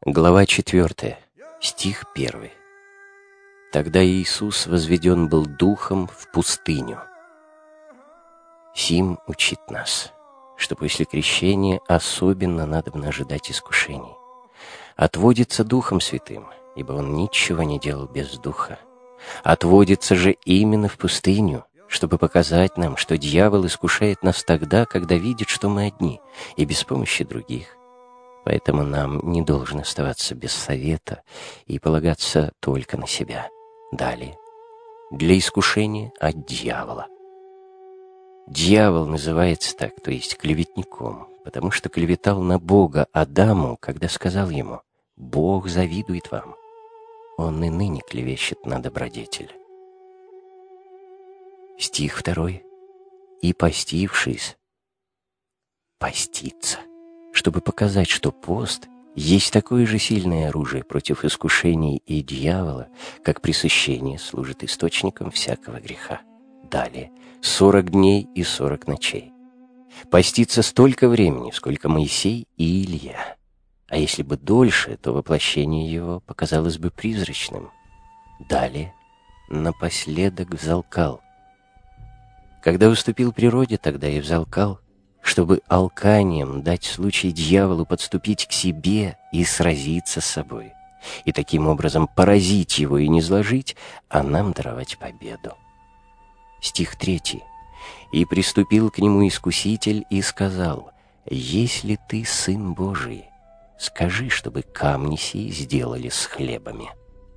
Глава 4, стих 1. Тогда Иисус возведен был Духом в пустыню. Сим учит нас, что после крещения особенно надобно ожидать искушений. Отводится Духом Святым, ибо Он ничего не делал без Духа. Отводится же именно в пустыню, чтобы показать нам, что дьявол искушает нас тогда, когда видит, что мы одни, и без помощи других. Поэтому нам не должно оставаться без совета и полагаться только на себя. Далее. Для искушения от дьявола. Дьявол называется так, то есть клеветником, потому что клеветал на Бога Адаму, когда сказал ему: «Бог завидует вам». Он и ныне клевещет на добродетель. Стих 2. «И постившись, поститься», чтобы показать, что пост есть такое же сильное оружие против искушений и дьявола, как пресыщение служит источником всякого греха. Далее. 40 дней и 40 ночей. Поститься столько времени, сколько Моисей и Илья. А если бы дольше, то воплощение его показалось бы призрачным. Далее. Напоследок взалкал. Когда уступил природе, тогда и взалкал, чтобы алканием дать случай дьяволу подступить к себе и сразиться с собой, и таким образом поразить его и низложить, а нам даровать победу. Стих 3. «И приступил к нему искуситель и сказал: если ты Сын Божий, скажи, чтобы камни сии сделали с хлебами».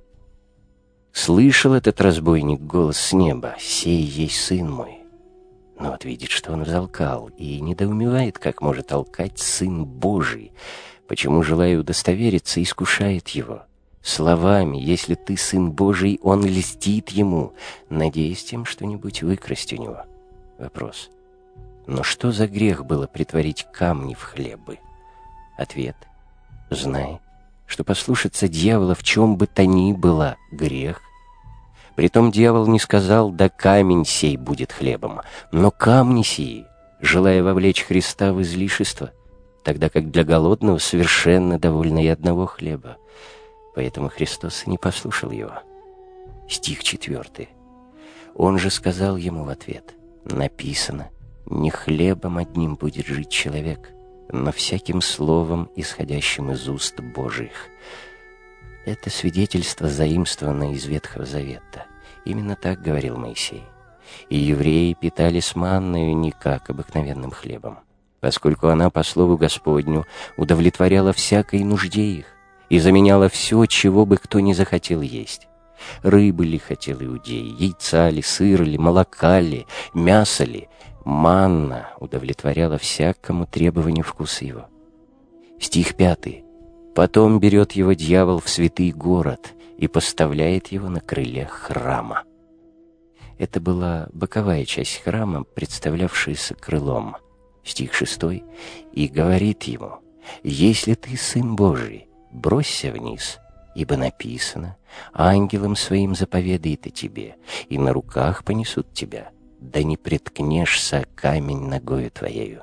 Слышал этот разбойник голос с неба: «Сей есть Сын мой». Но вот видит, что он взалкал, и недоумевает, как может алкать Сын Божий, почему, желая удостовериться, искушает его. Словами: «Если ты Сын Божий», он льстит ему, надеясь тем что-нибудь выкрасть у него. Вопрос: но что за грех было претворить камни в хлебы? Ответ: знай, что послушаться дьявола в чем бы то ни было грех. Притом дьявол не сказал: «Да камень сей будет хлебом», но камни сии, желая вовлечь Христа в излишество, тогда как для голодного совершенно довольно и одного хлеба. Поэтому Христос и не послушал его. Стих 4. Он же сказал ему в ответ: написано: «Не хлебом одним будет жить человек, но всяким словом, исходящим из уст Божиих». Это свидетельство заимствовано из Ветхого Завета. Именно так говорил Моисей. И евреи питались манною не как обыкновенным хлебом, поскольку она по слову Господню удовлетворяла всякой нужде их и заменяла все, чего бы кто ни захотел есть. Рыбы ли хотел иудей, яйца ли, сыра ли, молока ли, мясо ли, манна удовлетворяла всякому требованию вкуса его. Стих 5. Потом берет его дьявол в святый город и поставляет его на крыле храма. Это была боковая часть храма, представлявшаяся крылом. Стих 6. И говорит ему: если ты Сын Божий, бросься вниз, ибо написано: ангелам своим заповедает о тебе, и на руках понесут тебя, да не преткнешься камень ногою твоею.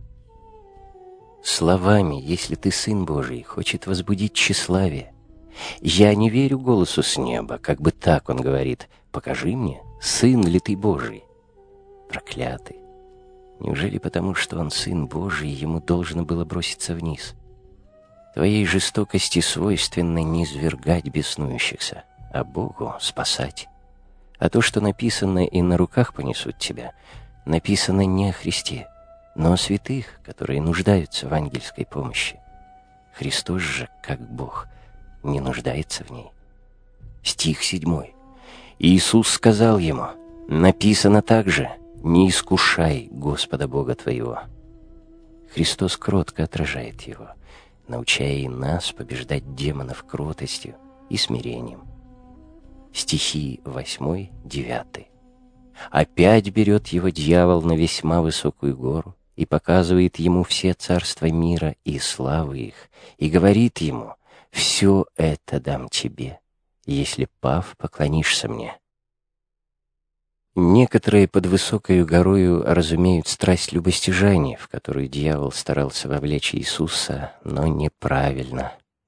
Словами: если ты Сын Божий, хочет возбудить тщеславие. Я не верю голосу с неба, как бы так он говорит: покажи мне, Сын ли ты Божий. Проклятый! Неужели потому, что он Сын Божий, ему должно было броситься вниз? Твоей жестокости свойственно не низвергать беснующихся, а Богу спасать. А то, что написано «и на руках понесут тебя», написано не о Христе, но о святых, которые нуждаются в ангельской помощи. Христос же, как Бог, не нуждается в ней. Стих 7. Иисус сказал ему: написано также: не искушай Господа Бога твоего. Христос кротко отражает его, научая и нас побеждать демонов кротостью и смирением. Стихи 8, 9. Опять берет его дьявол на весьма высокую гору и показывает ему все царства мира и славы их, и говорит ему: «Все это дам тебе, если, пав, поклонишься мне». Некоторые под высокою горою разумеют страсть любостяжания, в которую дьявол старался вовлечь Иисуса, но неправильно.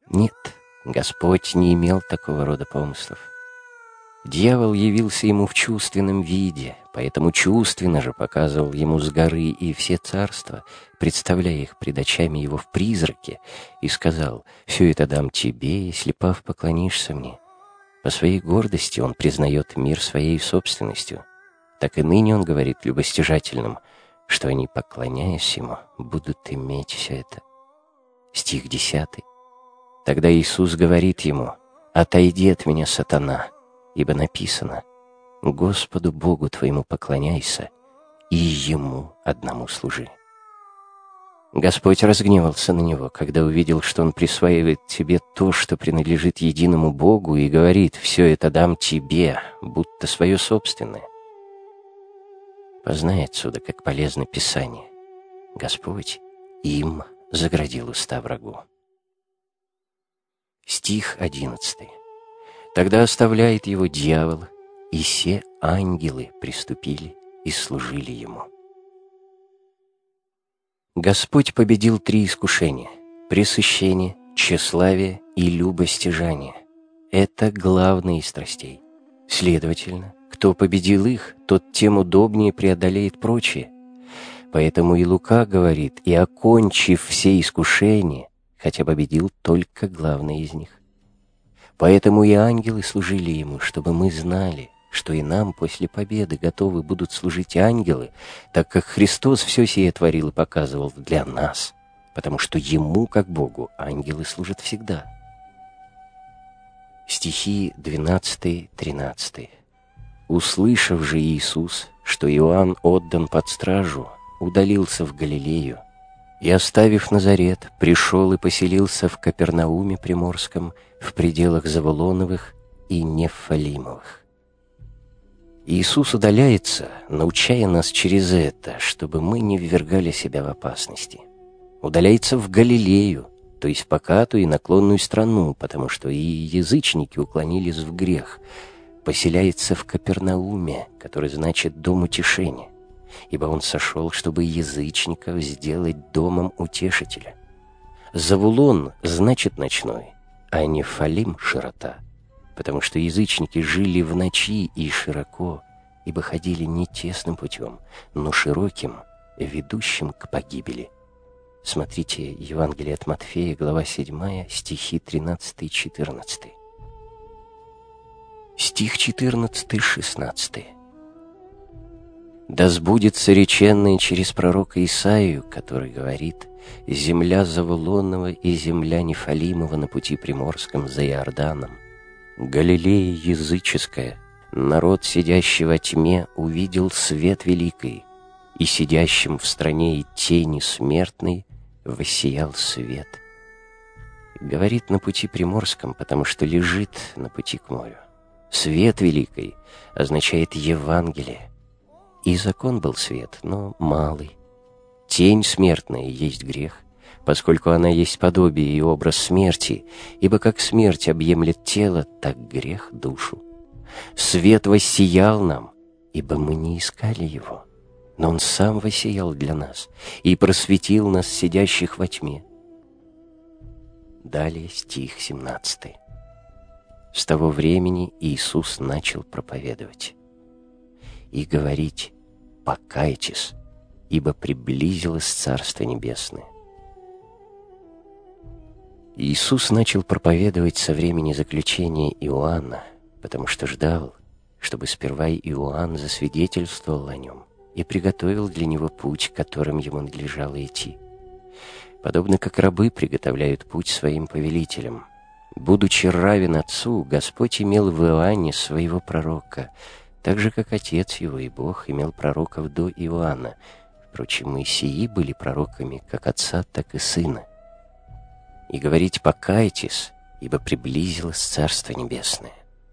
Нет, Господь не имел такого рода помыслов. Дьявол явился ему в чувственном виде, поэтому чувственно же показывал ему с горы и все царства, представляя их пред очами его в призраке, и сказал: «Все это дам тебе, если, пав, поклонишься мне». По своей гордости он признает мир своей собственностью. Так и ныне он говорит любостяжательным, что они, поклоняясь ему, будут иметь все это. Стих 10. Тогда Иисус говорит ему: «Отойди от меня, сатана, ибо написано: Господу Богу твоему поклоняйся, и Ему одному служи». Господь разгневался на него, когда увидел, что он присваивает себе то, что принадлежит единому Богу, и говорит: «Все это дам тебе, будто свое собственное». Познай отсюда, как полезно Писание. Господь им заградил уста врагу. Стих 11. Тогда оставляет его дьявол, и все ангелы приступили и служили ему. Господь победил 3 искушения: пресыщение, тщеславие и любостяжание. Это главные из страстей. Следовательно, кто победил их, тот тем удобнее преодолеет прочие. Поэтому и Лука говорит: «И окончив все искушения, хотя победил только главное из них». Поэтому и ангелы служили ему, чтобы мы знали, что и нам после победы готовы будут служить ангелы, так как Христос все сие творил и показывал для нас, потому что Ему, как Богу, ангелы служат всегда. Стихи 12-13. «Услышав же Иисус, что Иоанн отдан под стражу, удалился в Галилею, и, оставив Назарет, пришел и поселился в Капернауме Приморском, в пределах Завулоновых и Нефалимовых». Иисус удаляется, научая нас через это, чтобы мы не ввергали себя в опасности. Удаляется в Галилею, то есть в покатую и наклонную страну, потому что и язычники уклонились в грех. Поселяется в Капернауме, который значит «дом утешения», ибо он сошел, чтобы язычников сделать домом утешителя. Завулон значит «ночной», а Нефалим — «широта», потому что язычники жили в ночи и широко, ибо ходили не тесным путем, но широким, ведущим к погибели. Смотрите Евангелие от Матфея, глава 7, стихи 13 и 14. Стих 14-16. «Да сбудется реченное через пророка Исаию, который говорит: земля Завулонова и земля Нефалимова на пути приморском за Иорданом. Галилея языческая, народ, сидящий во тьме, увидел свет великий, и сидящим в стране и тени смертной воссиял свет». Говорит на пути приморском, потому что лежит на пути к морю. Свет великий означает Евангелие. И закон был свет, но малый. Тень смертная есть грех, поскольку она есть подобие и образ смерти, ибо как смерть объемлет тело, так грех душу. Свет воссиял нам, ибо мы не искали его, но он сам воссиял для нас и просветил нас, сидящих во тьме. Далее стих 17. С того времени Иисус начал проповедовать и говорить: «Покайтесь, ибо приблизилось Царство Небесное». Иисус начал проповедовать со времени заключения Иоанна, потому что ждал, чтобы сперва Иоанн засвидетельствовал о нем и приготовил для него путь, которым ему надлежало идти. Подобно как рабы приготовляют путь своим повелителям. Будучи равен Отцу, Господь имел в Иоанне своего пророка, так же, как Отец его и Бог имел пророков до Иоанна. Впрочем, и сии были пророками как Отца, так и Сына. И говорить: «Покайтесь, ибо приблизилось Царство Небесное».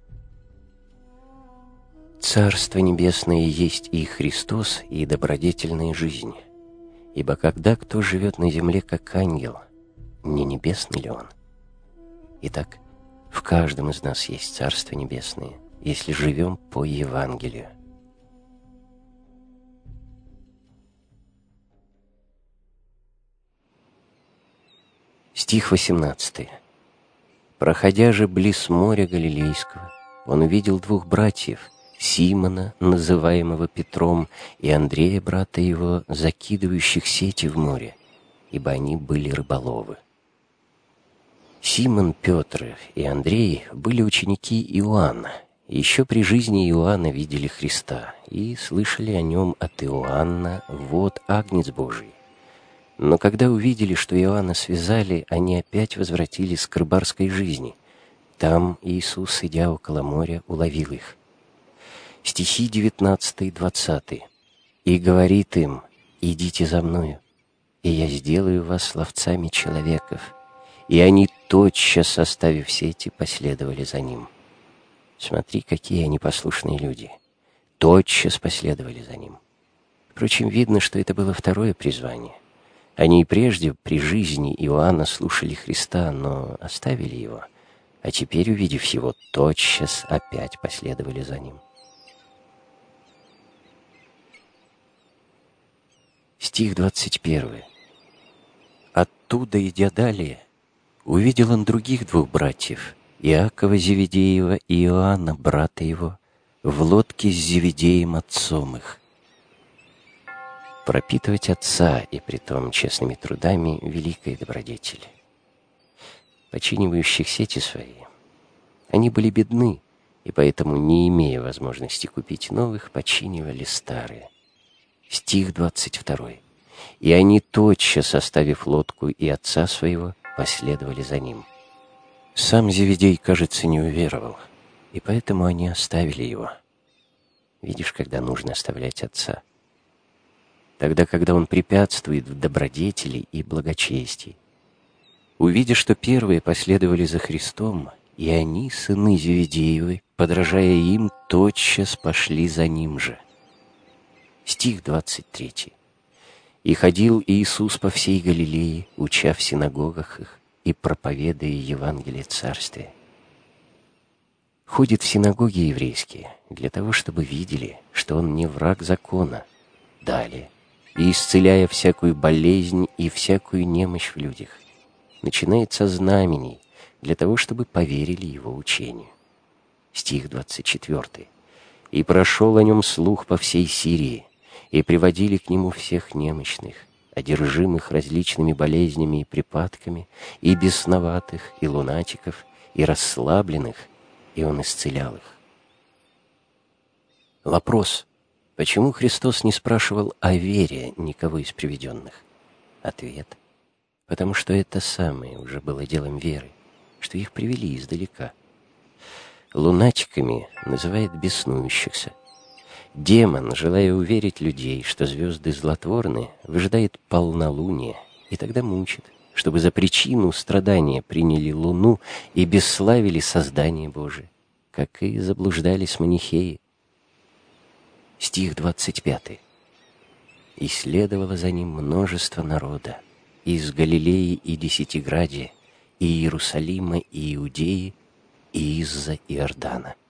Царство Небесное есть и Христос, и добродетельная жизнь. Ибо когда кто живет на земле как ангел, не небесный ли он? Итак, в каждом из нас есть Царство Небесное, если живем по Евангелию. Стих 18. Проходя же близ моря Галилейского, он увидел двух братьев, Симона, называемого Петром, и Андрея, брата его, закидывающих сети в море, ибо они были рыболовы. Симон, Петр и Андрей были ученики Иоанна. Еще при жизни Иоанна видели Христа и слышали о нем от Иоанна: «Вот Агнец Божий». Но когда увидели, что Иоанна связали, они опять возвратились к рыбарской жизни. Там Иисус, идя около моря, уловил их. Стихи 19-20. «И говорит им: идите за мною, и я сделаю вас ловцами человеков. И они, тотчас оставив сети, последовали за ним». Смотри, какие они послушные люди. Тотчас последовали за ним. Впрочем, видно, что это было второе призвание. Они и прежде, при жизни Иоанна, слушали Христа, но оставили его, а теперь, увидев его, тотчас опять последовали за ним. Стих 21. «Оттуда, идя далее, увидел он других двух братьев, Иакова Зеведеева и Иоанна, брата его, в лодке с Зеведеем отцом их». Пропитывать отца, и притом честными трудами, — великая добродетель. Починивающих сети свои, они были бедны, и поэтому, не имея возможности купить новых, починивали старые. Стих 22. «И они, тотчас оставив лодку и отца своего, последовали за ним». Сам Зеведей, кажется, не уверовал, и поэтому они оставили его. Видишь, когда нужно оставлять отца? Тогда, когда он препятствует в добродетели и благочестии. Увидя, что первые последовали за Христом, и они, сыны Зеведеевы, подражая им, тотчас пошли за ним же. Стих 23. «И ходил Иисус по всей Галилее, уча в синагогах их и проповедуя Евангелие Царствия». Ходит в синагоги еврейские для того, чтобы видели, что он не враг закона. Далее. «И исцеляя всякую болезнь и всякую немощь в людях». Начинает со знамений, для того, чтобы поверили его учению. Стих 24. «И прошел о нем слух по всей Сирии, и приводили к нему всех немощных, одержимых различными болезнями и припадками, и бесноватых, и лунатиков, и расслабленных, и он исцелял их». Вопрос: почему Христос не спрашивал о вере никого из приведенных? Ответ: потому что это самое уже было делом веры, что их привели издалека. Лунатиками называет беснующихся. Демон, желая уверить людей, что звезды злотворны, выжидает полнолуние и тогда мучит, чтобы за причину страдания приняли луну и бесславили создание Божие, как и заблуждались манихеи. Стих 25. «И следовало за ним множество народа из Галилеи и Десятиградия, и Иерусалима, и Иудеи, и из-за Иордана».